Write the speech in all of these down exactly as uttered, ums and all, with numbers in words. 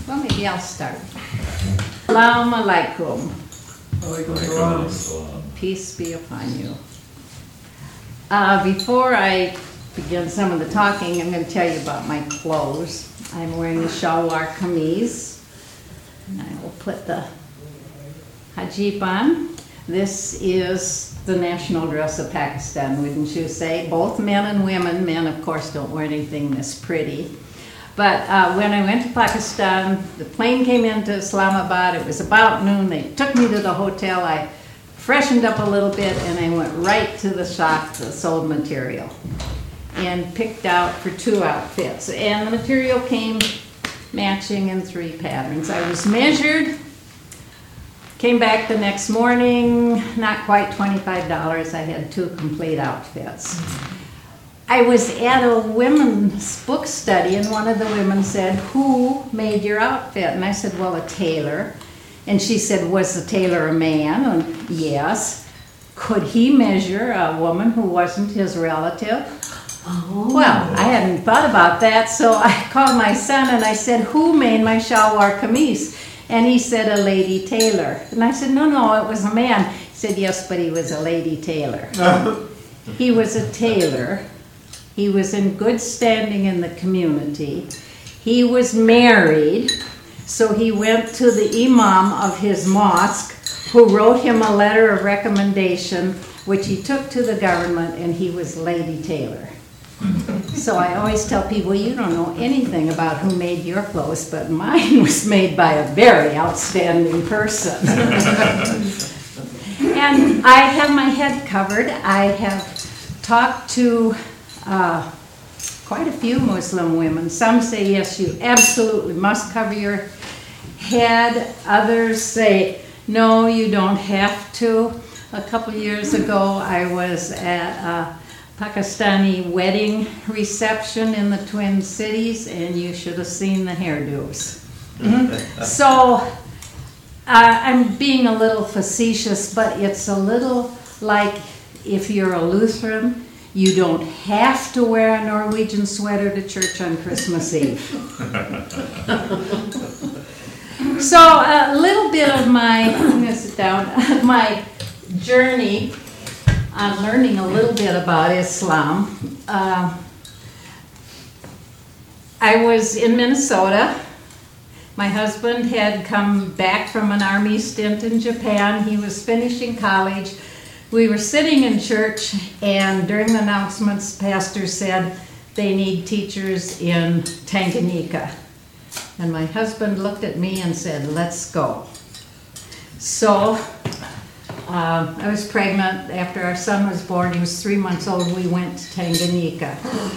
Well, maybe I'll start. Assalamu alaikum. Peace be upon you. Uh, before I begin some of the talking, I'm going to tell you about my clothes. I'm wearing a shalwar kameez. And I will put the hijab on. This is the national dress of Pakistan, wouldn't you say? Both men and women. Men, of course, don't wear anything this pretty. But uh, when I went to Pakistan, the plane came into Islamabad. It was about noon. They took me to the hotel. I freshened up a little bit, and I went right to the shop that sold material and picked out for two outfits. And the material came matching in three patterns. I was measured, came back the next morning, not quite twenty-five dollars. I had two complete outfits. I was at a women's book study, and one of the women said, "Who made your outfit?" And I said, "Well, a tailor." And she said, "Was the tailor a man?" And yes. Could he measure a woman who wasn't his relative? Oh. Well, I hadn't thought about that, so I called my son and I said, "Who made my shalwar kameez?" And he said, "A lady tailor." And I said, "No, no, it was a man." He said, "Yes, but he was a lady tailor." He was a tailor. He was in good standing in the community. He was married, so he went to the imam of his mosque, who wrote him a letter of recommendation, which he took to the government, and he was Lady Taylor. So I always tell people, you don't know anything about who made your clothes, but mine was made by a very outstanding person. And I have my head covered. I have talked to uh, quite a few Muslim women. Some say, yes, you absolutely must cover your head. Others say, no, you don't have to. A couple years ago, I was at a Pakistani wedding reception in the Twin Cities, and you should have seen the hairdos. Mm-hmm. So uh, I'm being a little facetious, but it's a little like if you're a Lutheran, you don't have to wear a Norwegian sweater to church on Christmas Eve. So a little bit of my, I'm going to sit down, my journey on learning a little bit about Islam. Uh, I was in Minnesota. My husband had come back from an army stint in Japan. He was finishing college. We were sitting in church, and during the announcements, the pastor said they need teachers in Tanganyika. And my husband looked at me and said, "Let's go." So uh, I was pregnant. After our son was born, he was three months old, we went to Tanganyika.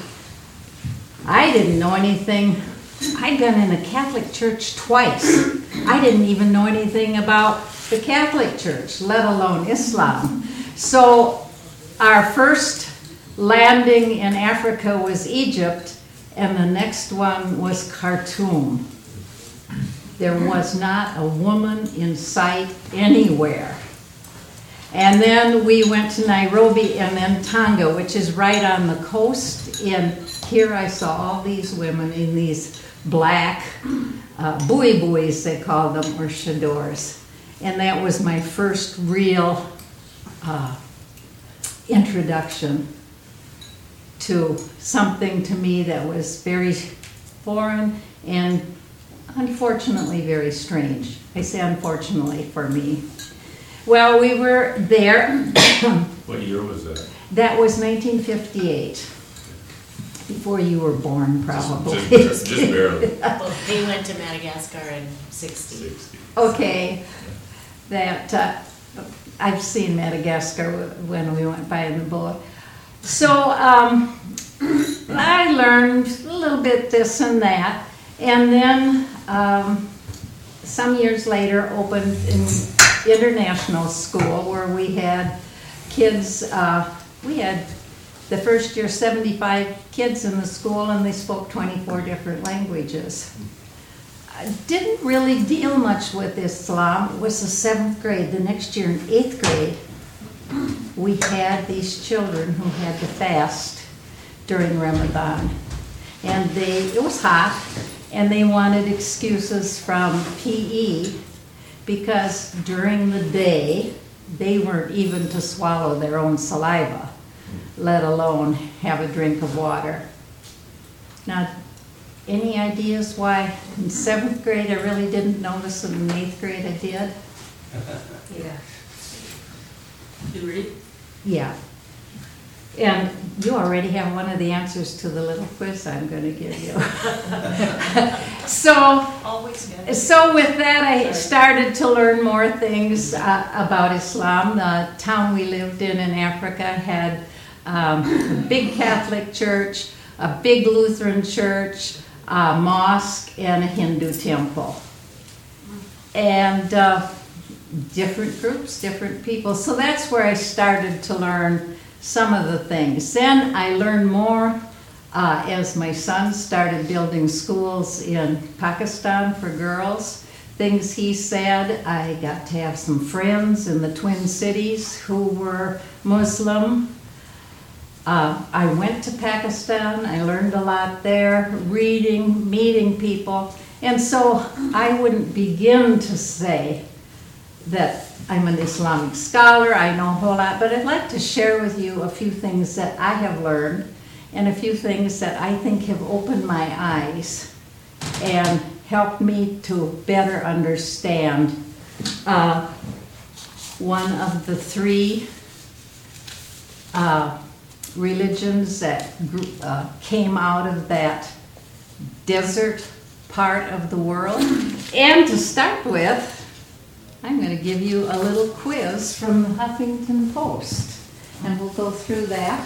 I didn't know anything. I'd been in a Catholic church twice. I didn't even know anything about the Catholic Church, let alone Islam. So our first landing in Africa was Egypt, and the next one was Khartoum. There was not a woman in sight anywhere. And then we went to Nairobi and then Tanga, which is right on the coast. And here I saw all these women in these black uh, buoy buoys, they called them, or chadors. And that was my first real uh, introduction to something to me that was very foreign and unfortunately very strange. I say unfortunately for me. Well, we were there. What year was that? That was nineteen fifty-eight. Before you were born, probably. Just, just barely. Well, they went to Madagascar in sixty. sixty. Okay. That, uh, I've seen Madagascar when we went by in the boat. So um, I learned a little bit this and that, and then um, some years later opened an international school where we had kids, uh, we had the first year seventy-five kids in the school, and they spoke twenty-four different languages. I didn't really deal much with Islam. It was the seventh grade. The next year in eighth grade, we had these children who had to fast during Ramadan. And they, it was hot, and they wanted excuses from P E because during the day, they weren't even to swallow their own saliva, let alone have a drink of water. Now, any ideas why in seventh grade I really didn't notice and in eighth grade I did? Yeah. You read? Yeah. And you already have one of the answers to the little quiz I'm going to give you. So, Always good. so with that, I started to learn more things uh, about Islam. The town we lived in in Africa had um, a big Catholic church, a big Lutheran church, a mosque, and a Hindu temple. And uh, different groups, different people. So that's where I started to learn some of the things. Then I learned more uh, as my son started building schools in Pakistan for girls. Things he said, I got to have some friends in the Twin Cities who were Muslim. Uh, I went to Pakistan, I learned a lot there, reading, meeting people, and so I wouldn't begin to say that I'm an Islamic scholar, I know a whole lot, but I'd like to share with you a few things that I have learned and a few things that I think have opened my eyes and helped me to better understand uh, one of the three uh, religions that grew, uh, came out of that desert part of the world. And to start with, I'm going to give you a little quiz from the Huffington Post, and we'll go through that.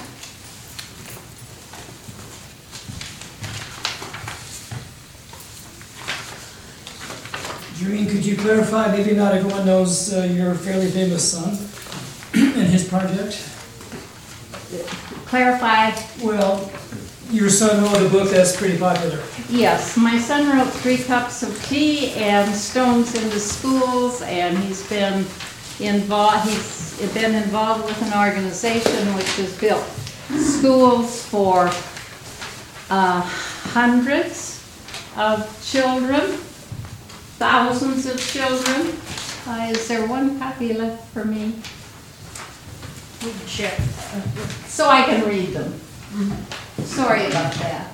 Doreen, could you clarify, maybe not everyone knows uh, your fairly famous son and his project? Clarify. Well, your son wrote a book that's pretty popular. Yes, my son wrote Three Cups of Tea and Stones into Schools, and he's been involved. He's been involved with an organization which has built schools for uh, hundreds of children, thousands of children. Uh, is there one copy left for me? Check. So I can read them. Sorry about that.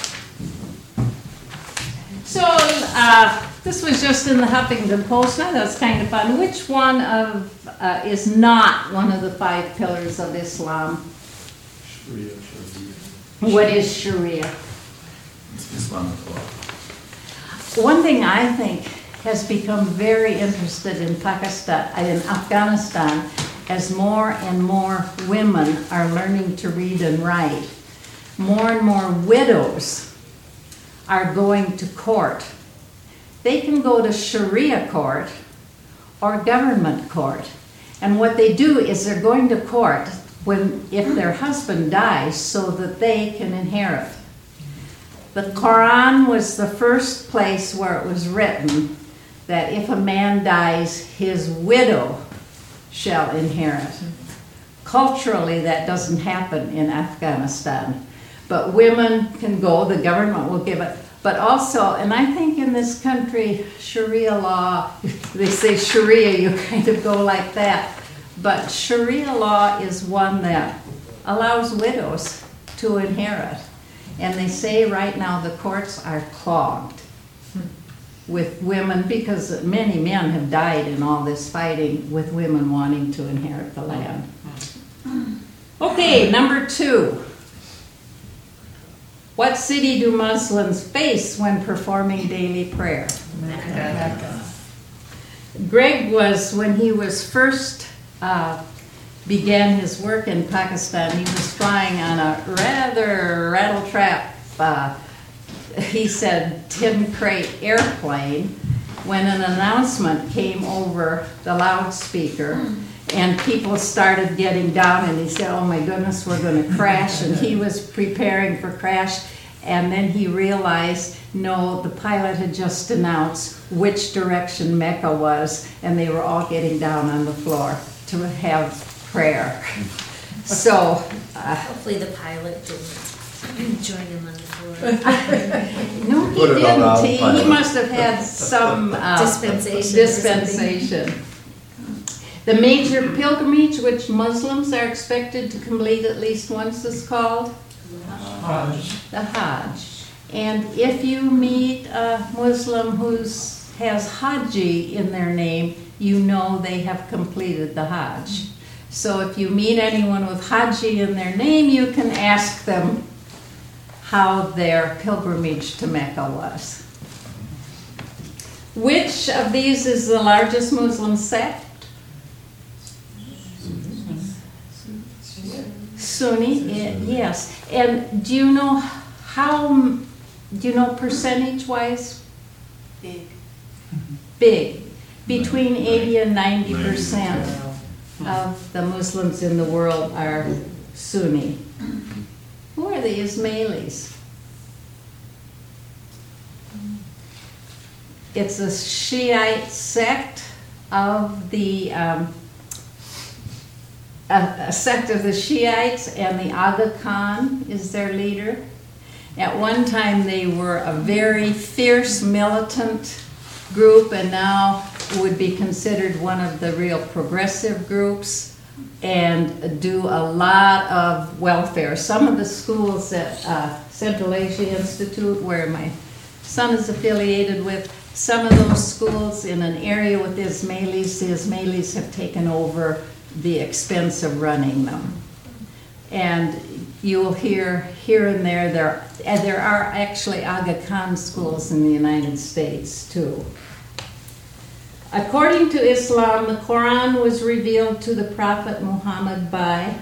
So uh, this was just in the Huffington Post. Now that's kind of fun. Which one of uh, is not one of the five pillars of Islam? Sharia, Sharia. What is Sharia? It's Islamic law. One thing I think has become very interested in Pakistan, in Afghanistan, as more and more women are learning to read and write. More and more widows are going to court. They can go to Sharia court or government court. And what they do is they're going to court when, if their husband dies so that they can inherit. The Quran was the first place where it was written that if a man dies, his widow shall inherit. Culturally, that doesn't happen in Afghanistan. But women can go, the government will give it. But also, and I think in this country, Sharia law, they say Sharia, you kind of go like that. But Sharia law is one that allows widows to inherit. And they say right now the courts are clogged with women because many men have died in all this fighting with women wanting to inherit the land. Okay, number two. What city do Muslims face when performing daily prayer? Mecca. Greg was, when he was first uh, began his work in Pakistan, he was flying on a rather rattle-trap, uh, he said, tin crate airplane when an announcement came over the loudspeaker and people started getting down and he said, oh my goodness, we're going to crash, and he was preparing for crash, and then he realized, no, the pilot had just announced which direction Mecca was, and they were all getting down on the floor to have prayer. So, uh, Hopefully the pilot didn't join him on the floor. No, he Put it on didn't. He, he autopilot. must have had some uh, Dispensation or something. dispensation. The major pilgrimage which Muslims are expected to complete at least once is called Hajj. the Hajj. And if you meet a Muslim who's has Haji in their name, you know they have completed the Hajj. So if you meet anyone with Haji in their name, you can ask them how their pilgrimage to Mecca was. Which of these is the largest Muslim sect? Sunni, eh, yes. And do you know how, do you know percentage-wise? Big. Big. Between eighty and ninety percent of the Muslims in the world are Sunni. Who are the Ismailis? It's a Shiite sect of the um, a, a sect of the Shiites, and the Aga Khan is their leader. At one time, they were a very fierce militant group, and now would be considered one of the real progressive groups, and do a lot of welfare. Some of the schools at uh, Central Asia Institute, where my son is affiliated with, some of those schools in an area with the Ismailis, the Ismailis have taken over the expense of running them. And you'll hear here and there, there, and there are actually Aga Khan schools in the United States too. According to Islam, the Quran was revealed to the Prophet Muhammad by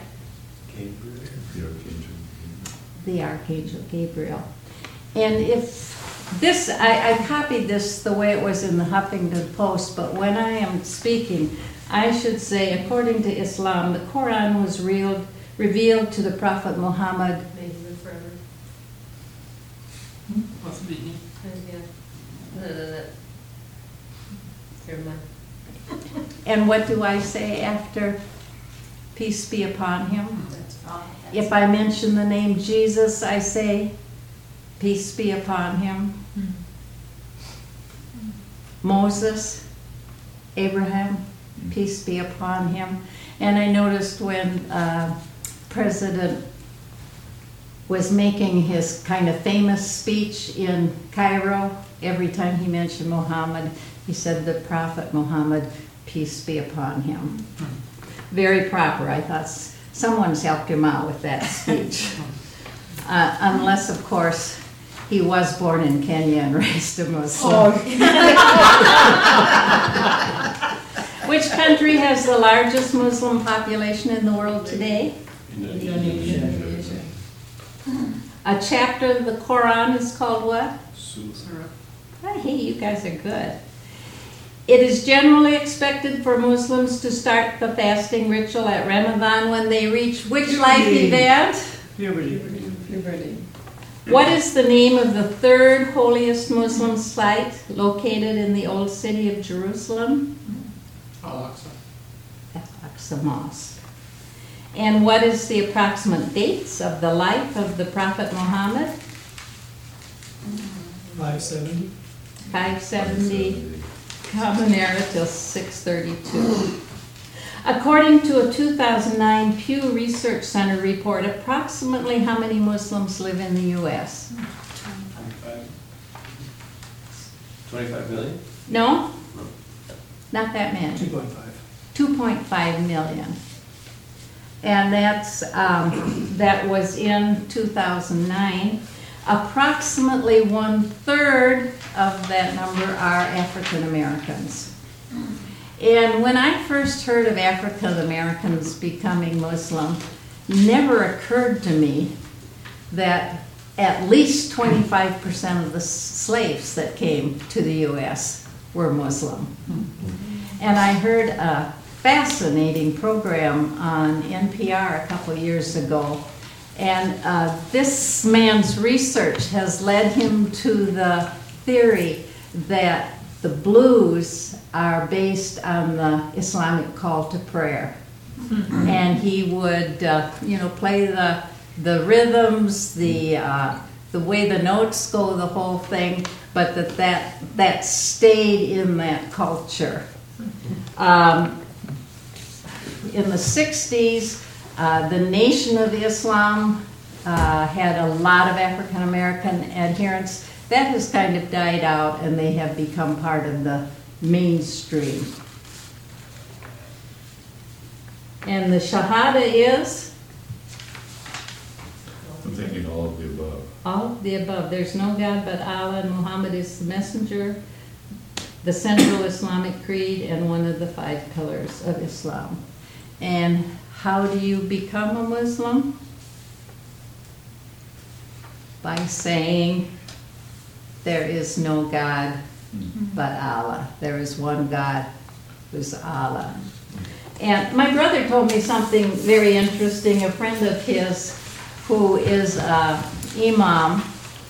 the Archangel Gabriel. And if this, I, I copied this the way it was in the Huffington Post, but when I am speaking, I should say, according to Islam, the Quran was revealed, revealed to the Prophet Muhammad. May he live forever. What's the meaning? Yeah. Uh, Never mind. And what do I say after peace be upon him? That's all. If I mention the name Jesus, I say peace be upon him. Moses, Abraham, peace be upon him. And I noticed when uh, President was making his kind of famous speech in Cairo, every time he mentioned Muhammad, he said the Prophet Muhammad, peace be upon him. Very proper. I thought s- someone's helped him out with that speech. Uh, unless, of course, he was born in Kenya and raised a Muslim. Which country has the largest Muslim population in the world today? Indonesia. A chapter of the Quran is called what? Surah. Hey, you guys are good. It is generally expected for Muslims to start the fasting ritual at Ramadan when they reach which life event? Puberty. What is the name of the third holiest Muslim site located in the old city of Jerusalem? Al-Aqsa. Al-Aqsa Mosque. And what is the approximate dates of the life of the Prophet Muhammad? five seventy. five seventy Common Era till six thirty-two. According to a two thousand nine Pew Research Center report, approximately how many Muslims live in the U S? twenty-five million? No? Not that many. two point five. two point five million. And that's, um, that was in two thousand nine. Approximately one-third of that number are African Americans. And when I first heard of African Americans becoming Muslim, never occurred to me that at least twenty-five percent of the slaves that came to the U S were Muslim. And I heard a fascinating program on N P R a couple years ago. And uh, this man's research has led him to the theory that the blues are based on the Islamic call to prayer. Mm-hmm. And he would, uh, you know, play the the rhythms, the uh, the way the notes go, the whole thing, but that that, that stayed in that culture. Um, in the sixties, uh, the Nation of Islam uh, had a lot of African American adherents. That has kind of died out, and they have become part of the mainstream. And the Shahada is I'm thinking all of the above. all of the above. There's no God but Allah, and Muhammad is the messenger, the central Islamic creed, and one of the five pillars of Islam. And how do you become a Muslim? By saying, there is no God but Allah. There is one God who's Allah. And my brother told me something very interesting. A friend of his who is an imam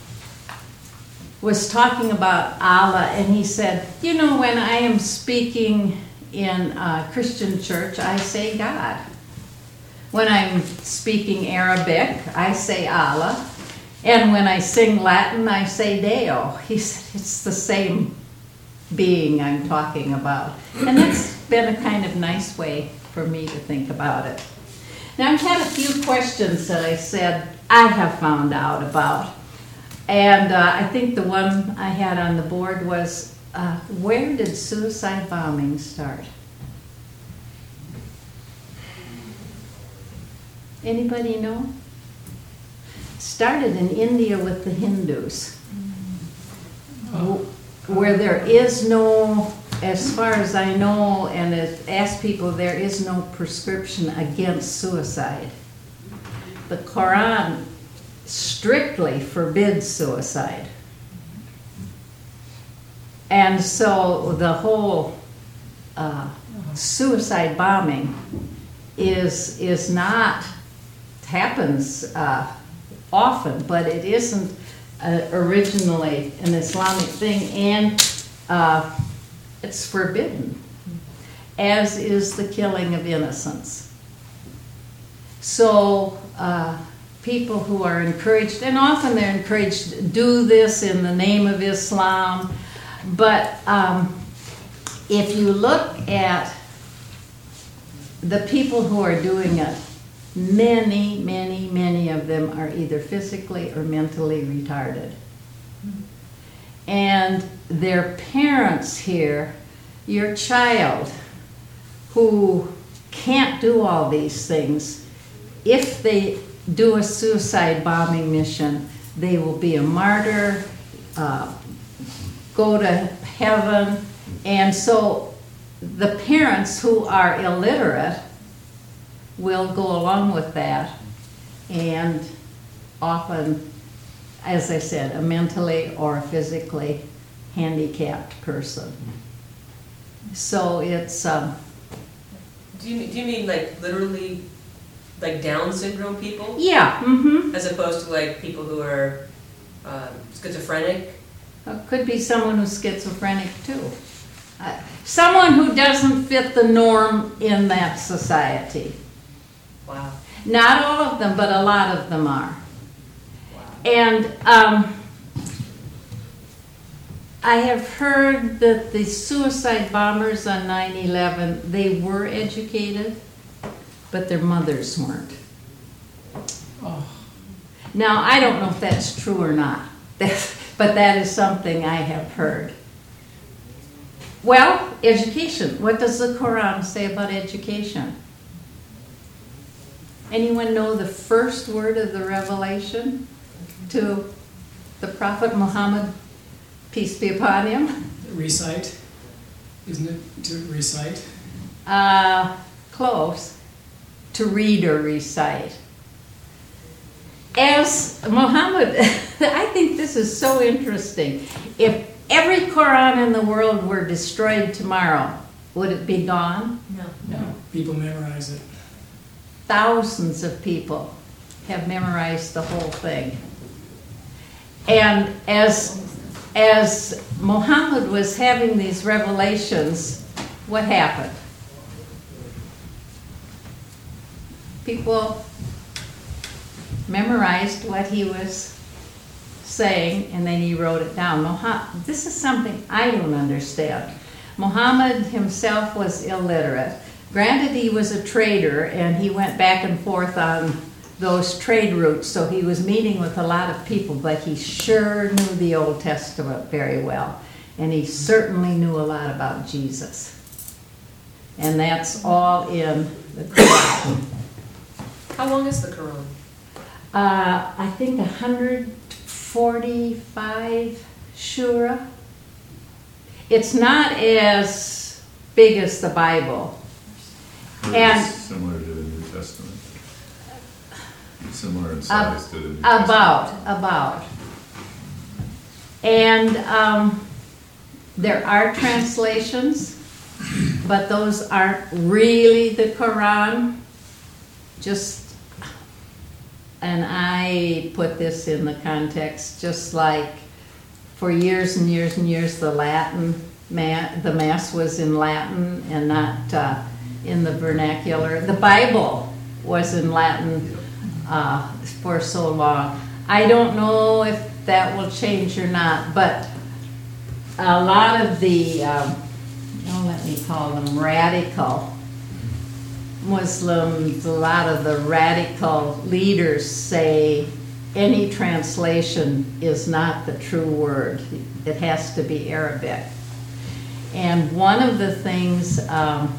was talking about Allah, and he said, you know, when I am speaking in a Christian church, I say God. When I'm speaking Arabic, I say Allah. And when I sing Latin, I say Deo. He said, it's the same being I'm talking about. And that's been a kind of nice way for me to think about it. Now, I've had a few questions that I said I have found out about. And uh, I think the one I had on the board was, uh, where did suicide bombing start? Anybody know? Started in India with the Hindus, where there is no, as far as I know, and I've asked people, there is no prescription against suicide. The Quran strictly forbids suicide. And so the whole uh, suicide bombing is, is not, happens uh, often, but it isn't uh, originally an Islamic thing, and uh, it's forbidden, as is the killing of innocents. So uh, people who are encouraged, and often they're encouraged to do this in the name of Islam, but um, if you look at the people who are doing it, many, many, many of them are either physically or mentally retarded. And their parents here, your child who can't do all these things, if they do a suicide bombing mission, they will be a martyr, uh, go to heaven. And so the parents who are illiterate will go along with that, and often, as I said, a mentally or a physically handicapped person. So it's... Um, Do you, do you mean like literally like Down syndrome people? yeah, mm-hmm. As opposed to like people who are um, schizophrenic? It could be someone who's schizophrenic too. Uh, someone who doesn't fit the norm in that society. Wow. Not all of them, but a lot of them are. Wow. And um, I have heard that the suicide bombers on nine eleven, they were educated, but their mothers weren't. Oh. Now, I don't know if that's true or not, but that is something I have heard. Well, education. What does the Quran say about education? Anyone know the first word of the revelation to the Prophet Muhammad, peace be upon him? Recite, isn't it? To recite. Uh, close. To read or recite. As Muhammad, I think this is so interesting. If every Quran in the world were destroyed tomorrow, would it be gone? No. No. People memorize it. Thousands of people have memorized the whole thing. And as, as Muhammad was having these revelations, what happened? People memorized what he was saying, and then he wrote it down. Moha- this is something I don't understand. Muhammad himself was illiterate. Granted, he was a trader, and he went back and forth on those trade routes, so he was meeting with a lot of people, but he sure knew the Old Testament very well, and he certainly knew a lot about Jesus. And that's all in the Quran. How long is the Quran? Uh, I think one hundred forty-five surah. It's not as big as the Bible. Or And- it's similar to the New Testament. Similar in Ab- size to the New Testament. About, about. And um, there are translations, but those aren't really the Quran. Just, and I put this in the context, just like for years and years and years, the Latin, ma- the Mass was in Latin and not uh, in the vernacular. The Bible was in Latin uh, for so long. I don't know if that will change or not, but a lot of the, um, oh, let me call them radical Muslims, a lot of the radical leaders say any translation is not the true word. It has to be Arabic. And one of the things um,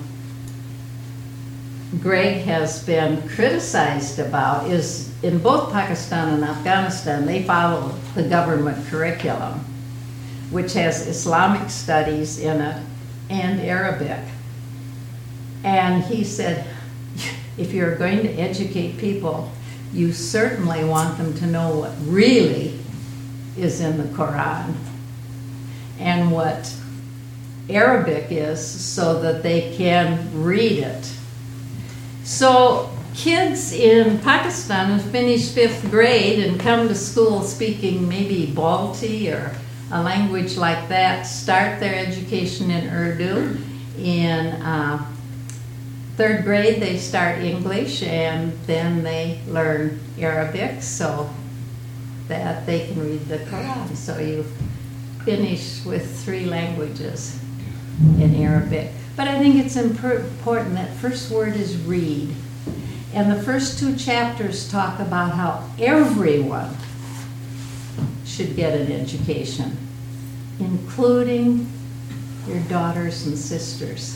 Greg has been criticized about is in both Pakistan and Afghanistan, they follow the government curriculum, which has Islamic studies in it and Arabic. And he said, if you're going to educate people, you certainly want them to know what really is in the Quran and what Arabic is so that they can read it. So kids in Pakistan who finish fifth grade and come to school speaking maybe Balti or a language like that start their education in Urdu. In uh, third grade they start English and then they learn Arabic so that they can read the Quran. So you finish with three languages in Arabic. But I think it's important that first word is read. And the first two chapters talk about how everyone should get an education, including your daughters and sisters.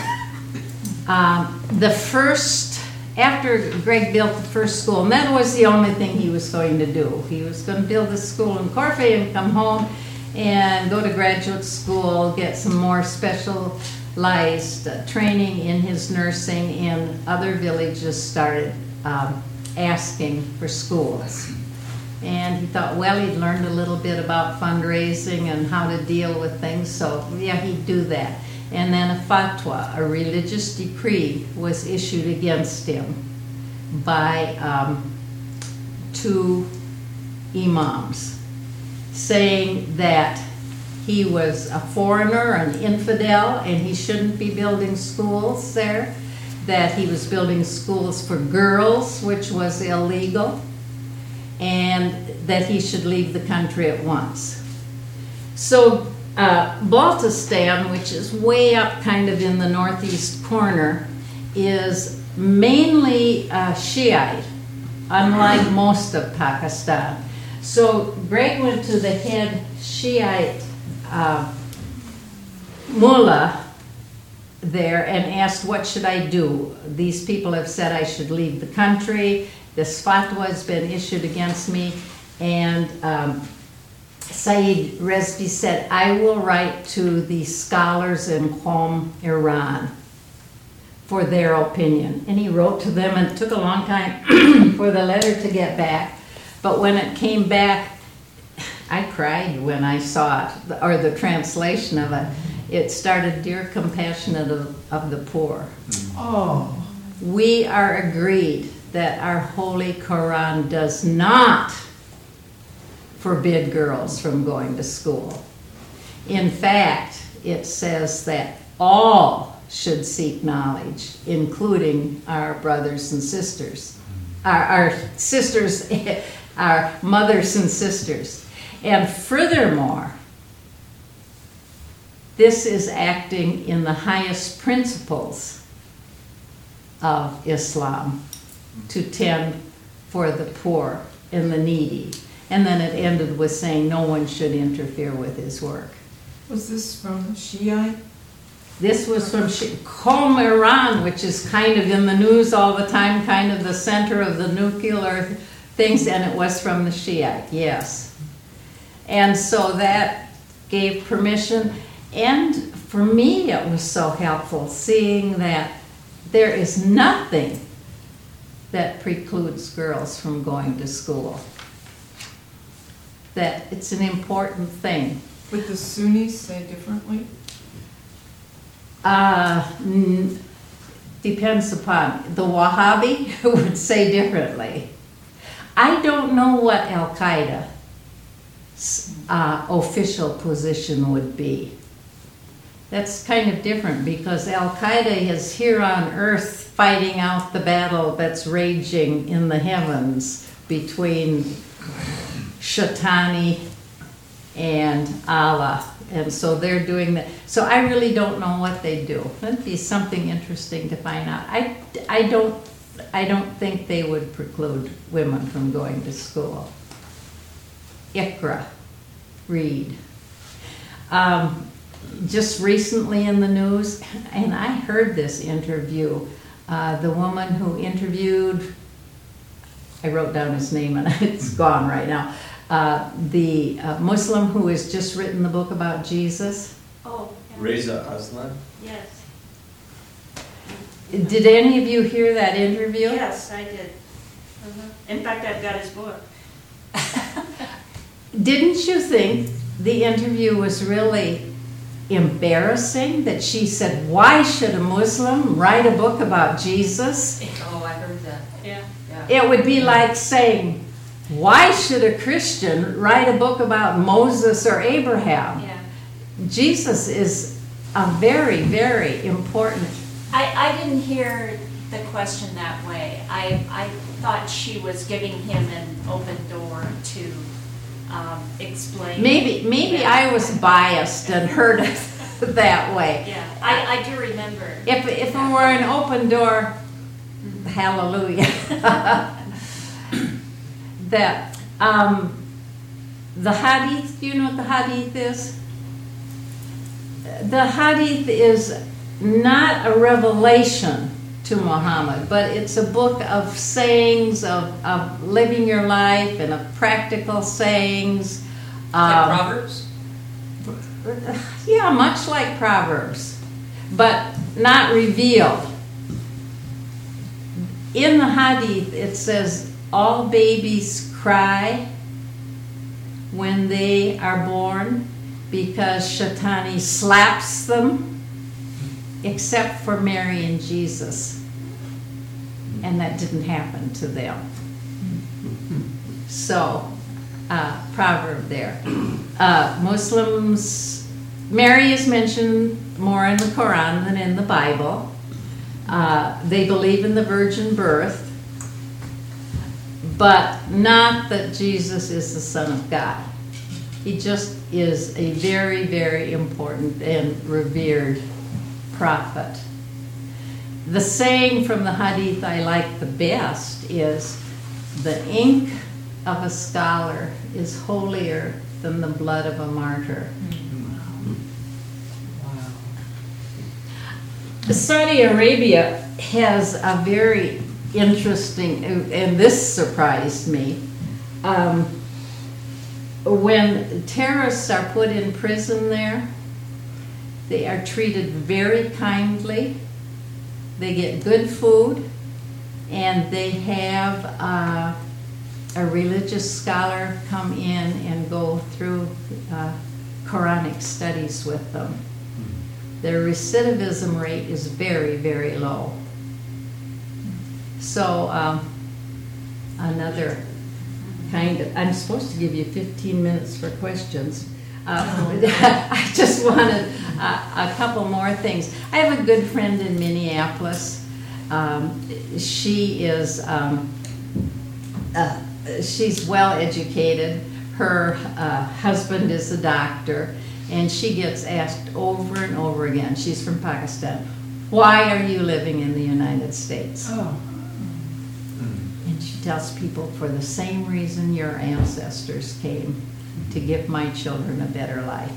Um, the first, after Greg built the first school, and that was the only thing he was going to do. He was going to build a school in Corfe and come home and go to graduate school, get some more specialized uh, training in his nursing, and other villages started um, asking for schools. And he thought, well, he'd learned a little bit about fundraising and how to deal with things, so yeah, he'd do that. And then a fatwa, a religious decree, was issued against him by um, two imams, saying that he was a foreigner, an infidel, and he shouldn't be building schools there, that he was building schools for girls, which was illegal, and that he should leave the country at once. So uh, Baltistan, which is way up kind of in the northeast corner, is mainly uh, Shiite, unlike most of Pakistan. So Greg went to the head Shiite uh, mullah there and asked, what should I do? These people have said I should leave the country. This fatwa has been issued against me. And um, Saeed Rezvi said, I will write to the scholars in Qom, Iran, for their opinion. And he wrote to them, and it took a long time for the letter to get back. But when it came back, I cried when I saw it, or the translation of it. It started, Dear Compassionate of, of the Poor. Oh. We are agreed that our Holy Quran does not forbid girls from going to school. In fact, it says that all should seek knowledge, including our brothers and sisters, our, our sisters, our mothers and sisters. And furthermore, this is acting in the highest principles of Islam to tend for the poor and the needy. And then it ended with saying no one should interfere with his work. Was this from Shiite? This was from Shi- Qom, Iran, which is kind of in the news all the time, kind of the center of the nuclear things, and it was from the Shiite, yes. And so that gave permission, and for me it was so helpful seeing that there is nothing that precludes girls from going to school. That it's an important thing. Would the Sunnis say differently? Uh, n- depends upon. The Wahhabi would say differently. I don't know what Al-Qaeda's uh, official position would be. That's kind of different because Al-Qaeda is here on earth fighting out the battle that's raging in the heavens between Shaitani and Allah. And so they're doing that. So I really don't know what they do. That'd be something interesting to find out. I, I don't I don't think they would preclude women from going to school. Iqra, read. Um, just recently in the news, and I heard this interview, uh, the woman who interviewed, I wrote down his name and it's gone right now, uh, the uh, Muslim who has just written the book about Jesus. Oh, yeah. Reza Aslan? Yes. Did any of you hear that interview? Yes, I did. Uh-huh. In fact, I've got his book. Didn't you think the interview was really embarrassing? That she said, why should a Muslim write a book about Jesus? Oh, I heard that. Yeah. Yeah. It would be like saying, why should a Christian write a book about Moses or Abraham? Yeah. Jesus is a very, very important. I, I didn't hear the question that way. I, I thought she was giving him an open door to um, explain. Maybe, maybe I was biased and heard it that way. Yeah, I, I do remember. If, if it were an open door, hallelujah. That um, the hadith, do you know what the hadith is? The hadith is not a revelation to Muhammad, but it's a book of sayings, of, of living your life and of practical sayings. Like Um, Proverbs? Yeah, much like Proverbs, but not revealed. In the hadith, it says, all babies cry when they are born because Shaitani slaps them, except for Mary and Jesus. And that didn't happen to them. So, uh, proverb there. Uh, Muslims, Mary is mentioned more in the Quran than in the Bible. Uh, they believe in the virgin birth, but not that Jesus is the Son of God. He just is a very, very important and revered prophet. The saying from the hadith I like the best is, the ink of a scholar is holier than the blood of a martyr. Saudi Arabia has a very interesting, and this surprised me, um, when terrorists are put in prison there, they are treated very kindly, they get good food, and they have uh, a religious scholar come in and go through uh, Quranic studies with them. Their recidivism rate is very, very low. So um, another kind of, I'm supposed to give you fifteen minutes for questions. Uh, I just wanted a, a couple more things. I have a good friend in Minneapolis. Um, she is, um, uh, she's well educated. her uh, husband is a doctor, and she gets asked over and over again, she's from Pakistan, why are you living in the United States? Oh, And she tells people, for the same reason your ancestors came, to give my children a better life.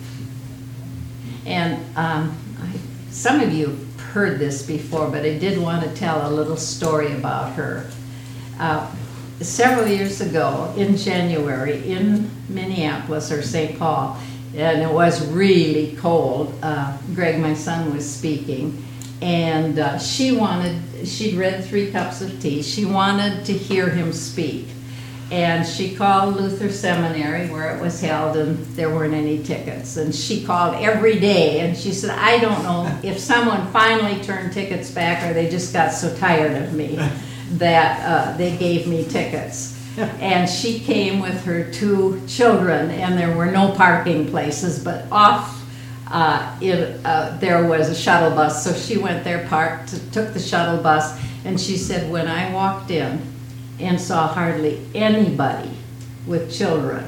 And um, I, some of you have heard this before, but I did want to tell a little story about her. Uh, several years ago, in January, in Minneapolis or Saint Paul, and it was really cold, uh, Greg, my son, was speaking, and uh, she wanted, she'd read Three Cups of Tea, she wanted to hear him speak. And she called Luther Seminary where it was held, and there weren't any tickets. And she called every day, and she said, I don't know if someone finally turned tickets back or they just got so tired of me that uh, they gave me tickets. And she came with her two children, and there were no parking places, but off uh, it, uh, there was a shuttle bus. So she went there, parked, took the shuttle bus, and she said, when I walked in, and saw hardly anybody with children.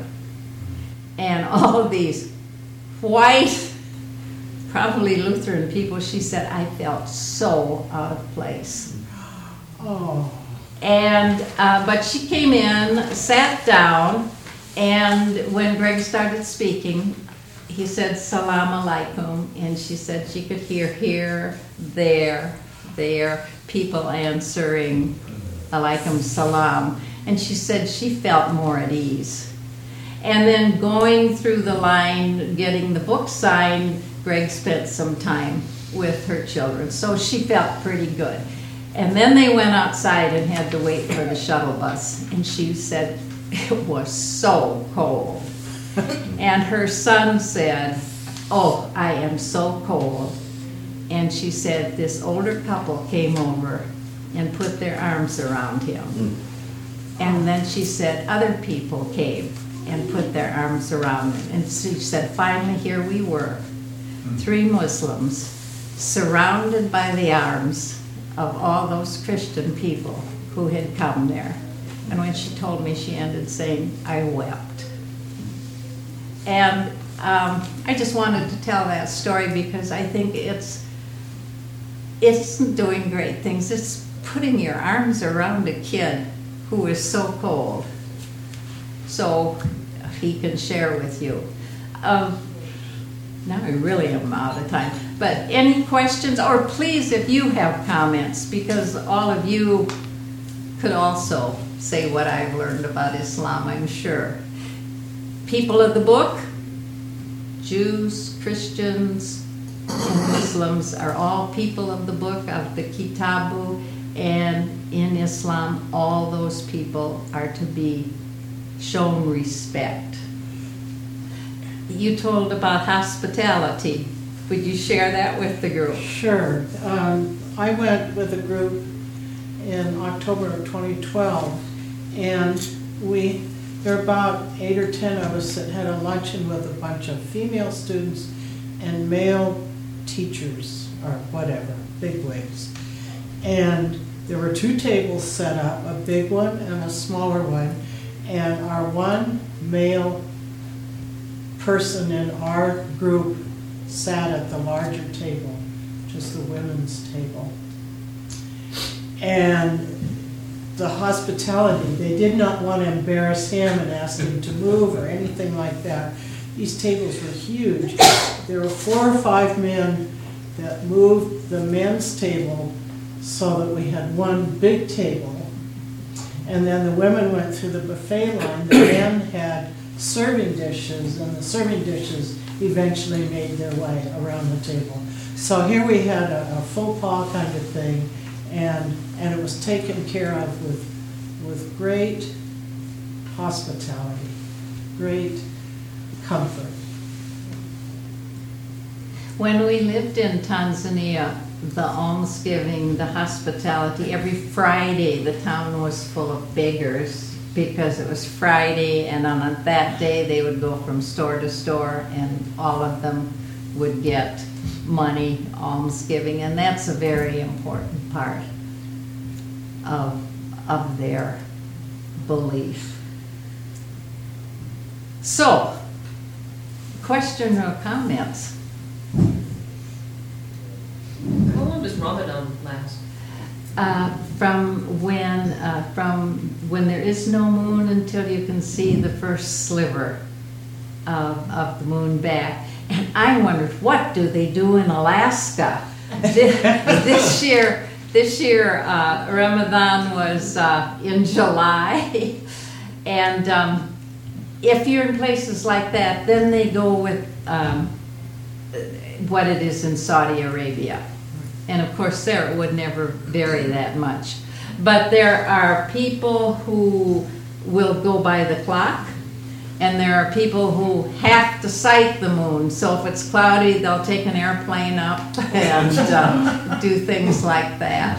And all of these white, probably Lutheran people, she said, I felt so out of place. oh, And, uh, but she came in, sat down, and when Greg started speaking, he said, Salam alaikum, and she said she could hear here, there, there, people answering, alaikum salam, and she said she felt more at ease. And then going through the line, getting the book signed, Greg spent some time with her children, so she felt pretty good. And then they went outside and had to wait for the shuttle bus, and she said it was so cold. And her son said, oh, I am so cold. And she said this older couple came over and put their arms around him. Mm. And then she said other people came and put their arms around him. And she said, finally, here we were, mm. three Muslims, surrounded by the arms of all those Christian people who had come there. And when she told me, she ended saying, I wept. And um, I just wanted to tell that story because I think it's, it's doing great things. It's putting your arms around a kid who is so cold so he can share with you. Um, now I really am out of time. But any questions? Or please, if you have comments, because all of you could also say what I've learned about Islam, I'm sure. People of the book, Jews, Christians, and Muslims are all people of the book, of the Kitabu. And in Islam, all those people are to be shown respect. You told about hospitality. Would you share that with the group? Sure. Um, I went with a group in October of twenty twelve, and we, there were about eight or ten of us that had a luncheon with a bunch of female students and male teachers, or whatever, bigwigs. And there were two tables set up, a big one and a smaller one, and our one male person in our group sat at the larger table, just the women's table. And the hospitality, they did not want to embarrass him and ask him to move or anything like that. These tables were huge. There were four or five men that moved the men's table so that we had one big table. And then the women went through the buffet line. The men had serving dishes, and the serving dishes eventually made their way around the table. So here we had a, a faux pas kind of thing, and and it was taken care of with with great hospitality, great comfort. When we lived in Tanzania, the almsgiving, the hospitality, every Friday the town was full of beggars because it was Friday, and on that day they would go from store to store, and all of them would get money, almsgiving, and that's a very important part of, of their belief. So, question or comments? How long does Ramadan last? Uh, from when, uh, from when there is no moon until you can see the first sliver of, of the moon back. And I wondered, what do they do in Alaska? This, this year, this year uh, Ramadan was uh, in July, and um, if you're in places like that, then they go with um, what it is in Saudi Arabia. And of course there it would never vary that much. But there are people who will go by the clock, and there are people who have to sight the moon. So if it's cloudy, they'll take an airplane up and uh, do things like that.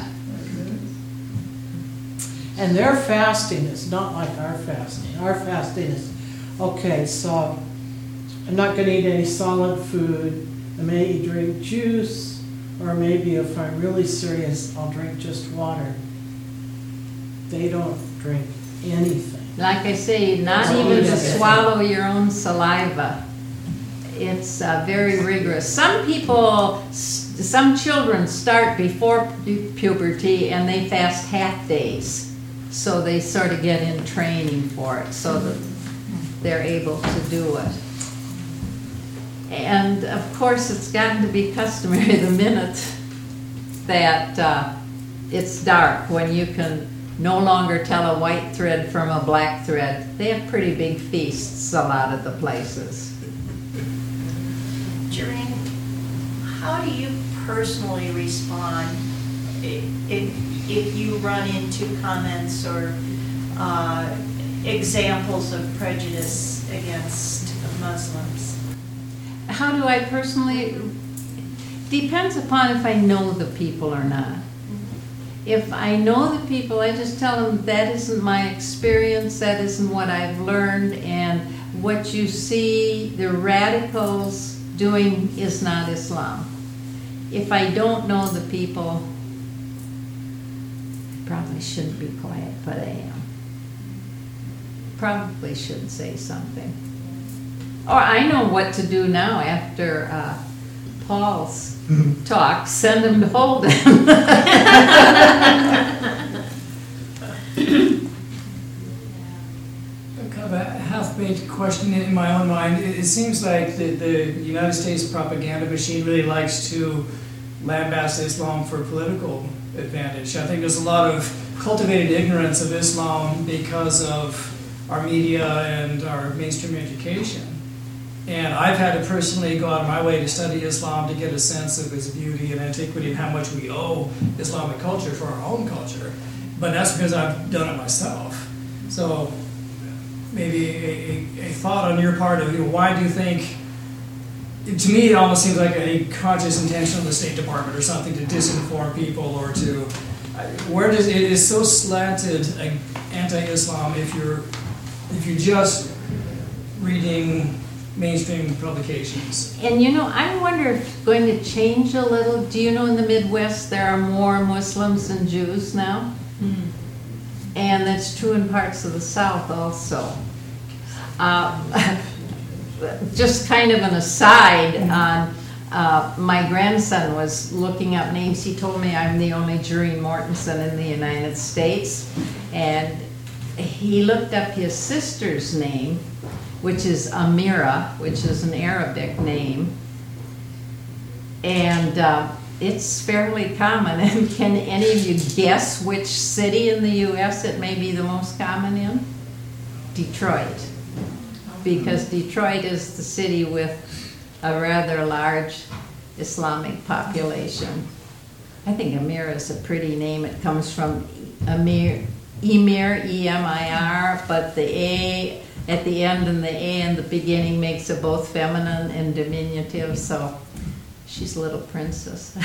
And their fasting is not like our fasting. Our fasting is, okay, so I'm not gonna eat any solid food. I may drink juice, or maybe if I'm really serious, I'll drink just water. They don't drink anything. Like I say, not Oh, even to yes. swallow your own saliva. It's uh, very rigorous. Some people, s- some children start before pu- puberty and they fast half days. So they sort of get in training for it so that they're able to do it. And of course, it's gotten to be customary the minute that uh, it's dark, when you can no longer tell a white thread from a black thread. They have pretty big feasts, a lot of the places. Doreen, how do you personally respond i- if, if you run into comments or uh, examples of prejudice against Muslims? How do I personally, depends upon if I know the people or not. If I know the people, I just tell them that isn't my experience, that isn't what I've learned, and what you see the radicals doing is not Islam. If I don't know the people, I probably shouldn't be quiet, but I am. Probably should say something. Or I know what to do now after uh, Paul's talk. Send him to Holden. Kind of a half-baked question in my own mind. It, it seems like the, the United States propaganda machine really likes to lambast Islam for political advantage. I think there's a lot of cultivated ignorance of Islam because of our media and our mainstream education. And I've had to personally go out of my way to study Islam to get a sense of its beauty and antiquity and how much we owe Islamic culture for our own culture. But that's because I've done it myself. So maybe a, a, a thought on your part of, you know, why do you think, to me it almost seems like a conscious intention of the State Department or something to disinform people or to, where does, it is so slanted anti-Islam if you're, if you're just reading mainstream publications. And you know, I wonder if it's going to change a little. Do you know in the Midwest there are more Muslims than Jews now? Hmm. And that's true in parts of the South also. Uh, just kind of an aside on, uh, my grandson was looking up names. He told me I'm the only Doreen Mortensen in the United States. And he looked up his sister's name, which is Amira, which is an Arabic name. And uh, it's fairly common. And can any of you guess which city in the U S it may be the most common in? Detroit. Because Detroit is the city with a rather large Islamic population. I think Amira is a pretty name. It comes from Emir, Emir, E M I R, but the A at the end and the A in the beginning makes it both feminine and diminutive, so she's a little princess.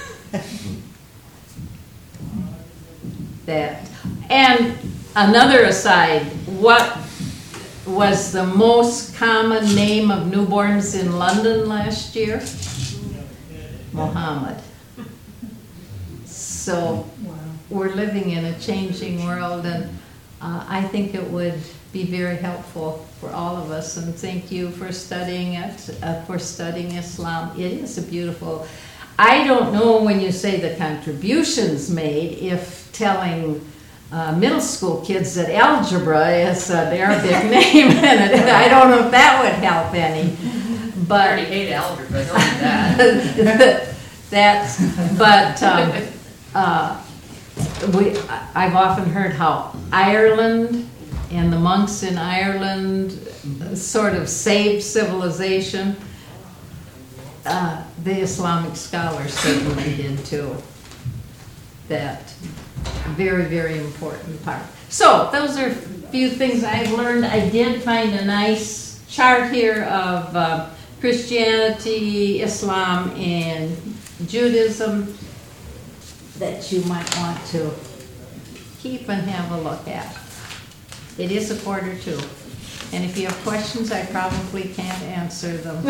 That. And another aside, what was the most common name of newborns in London last year? Mohammed. So we're living in a changing world, and uh, I think it would be very helpful for all of us, and thank you for studying it, uh, for studying Islam. It is a beautiful, I don't know when you say the contributions made, if telling uh, middle school kids that algebra is an Arabic name, and it, I don't know if that would help any, I already but hate algebra, don't do that. that, but um, uh, we, I've often heard how Ireland and the monks in Ireland sort of saved civilization. Uh, the Islamic scholars certainly did too. That very, very important part. So those are a few things I've learned. I did find a nice chart here of uh, Christianity, Islam, and Judaism that you might want to keep and have a look at. It is a quarter two. And if you have questions, I probably can't answer them.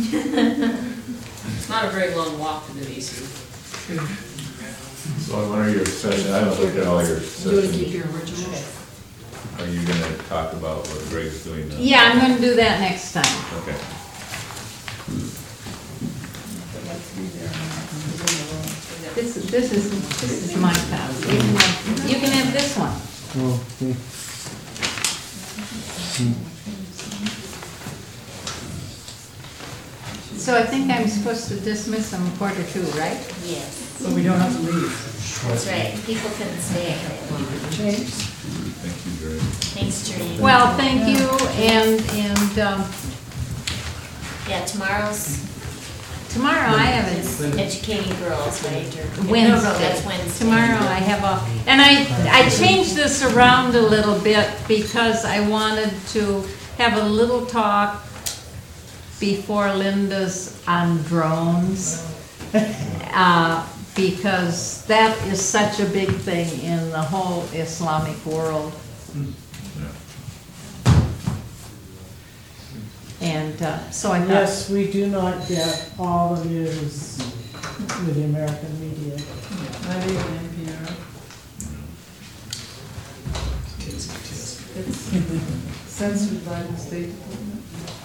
It's not a very long walk to the V C. So I wonder your session, I haven't looked at all your You wanna keep sessions. your original? Are you gonna talk about what Greg's doing now? Yeah, I'm gonna do that next time. Okay. This is, this is, this is my copy. You can have, you can have this one. So I think I'm supposed to dismiss them quarter two, right? Yes, So we don't have to leave. that's right. People can stay. James? Thank you, Greg. Thanks, Teresa. Well, thank you, and, and um, Yeah, tomorrow's tomorrow I have a is educating girls, right? Or- No, Wednesday. no, that's Wednesday. Tomorrow I have a, and I, I changed this around a little bit because I wanted to have a little talk before Linda's on drones. Uh, because that is such a big thing in the whole Islamic world. Yeah. And uh, so I thought, Yes, we do not get all the news with the American media. Not even N P R. It's censored by the State Department.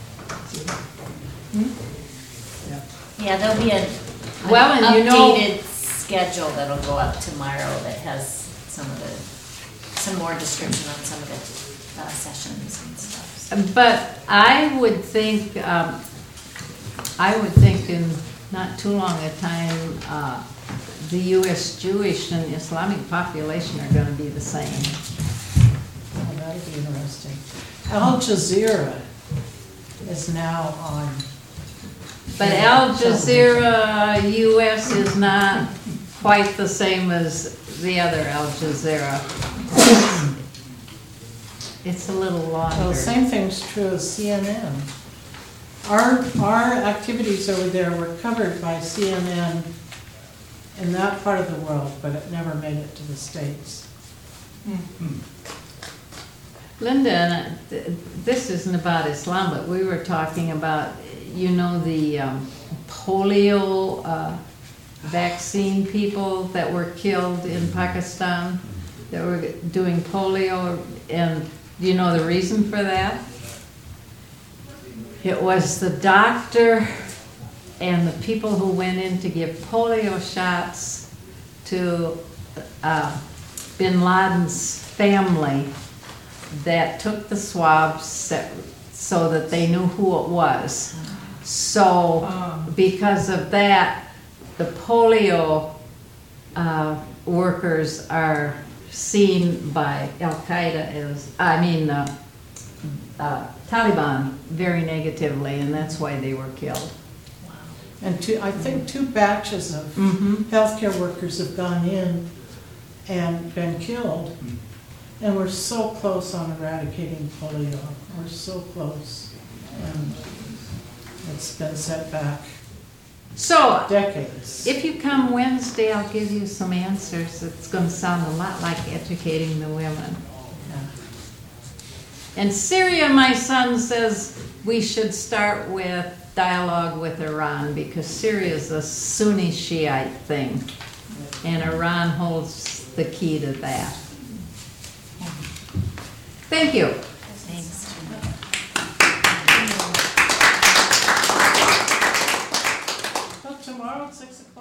Yeah, there'll be a Well, an and you know- updated schedule that'll go up tomorrow that has some of the, some more description on some of the uh, sessions and stuff. but I would think, um, I would think in not too long a time, uh, the U S Jewish and Islamic population are gonna be the same. Oh, that'll be interesting. Al Jazeera is now on. But Al Jazeera U S is not quite the same as the other Al Jazeera. It's a little Well, the longer. same thing's true of C N N. Our, our activities over there were covered by C N N in that part of the world, but it never made it to the States. Linda, and I- th- this isn't about Islam, but we were talking about, you know, the um, polio uh, vaccine people that were killed in Pakistan, that were doing polio, and do you know the reason for that? It was the doctor and the people who went in to give polio shots to uh, bin Laden's family that took the swabs that, so that they knew who it was. So because of that, the polio uh, workers are seen by Al-Qaeda as, I mean, uh, uh, Taliban very negatively, and that's why they were killed. And two, I think two batches of Mm-hmm. healthcare workers have gone in and been killed. And we're so close on eradicating polio. We're so close. And it's been set back So decades. if you come Wednesday, I'll give you some answers. It's going to sound a lot like educating the women. Yeah. And Syria, my son says we should start with dialogue with Iran because Syria is a Sunni Shiite thing, and Iran holds the key to that. Thank you. Thanks. Well, tomorrow at six o'clock.